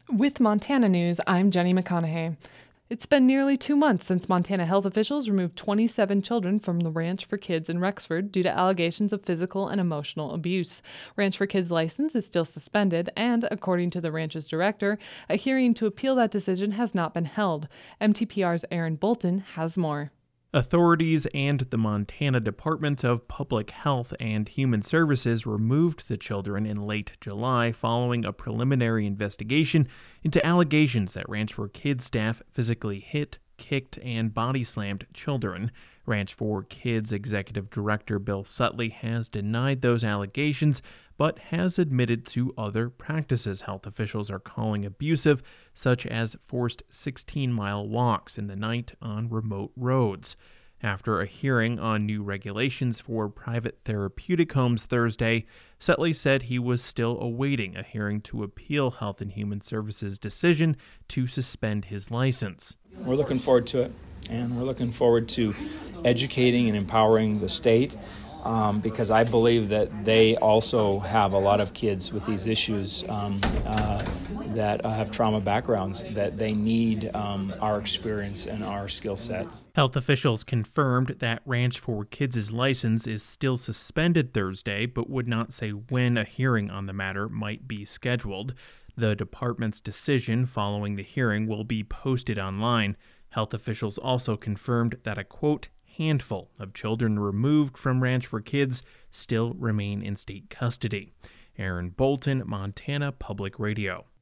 With Montana News, I'm Jenny McConaughey. It's been nearly 2 months since Montana health officials removed 27 children from the Ranch for Kids in Rexford due to allegations of physical and emotional abuse. Ranch for Kids' license is still suspended, and, according to the ranch's director, a hearing to appeal that decision has not been held. MTPR's Aaron Bolton has more. Authorities and the Montana Department of Public Health and Human Services removed the children in late July following a preliminary investigation into allegations that Ranch for Kids staff physically hit, kicked, and body-slammed children. Ranch for Kids Executive Director Bill Sutley has denied those allegations, but has admitted to other practices health officials are calling abusive, such as forced 16-mile walks in the night on remote roads. After a hearing on new regulations for private therapeutic homes Thursday, Sutley said he was still awaiting a hearing to appeal Health and Human Services' decision to suspend his license. We're looking forward to it, and we're looking forward to educating and empowering the state because I believe that they also have a lot of kids with these issues that have trauma backgrounds, that they need our experience and our skill sets. Health officials confirmed that Ranch for Kids' license is still suspended Thursday, but would not say when a hearing on the matter might be scheduled. The department's decision following the hearing will be posted online. Health officials also confirmed that a, quote, handful of children removed from Ranch for Kids still remain in state custody. Aaron Bolton, Montana Public Radio.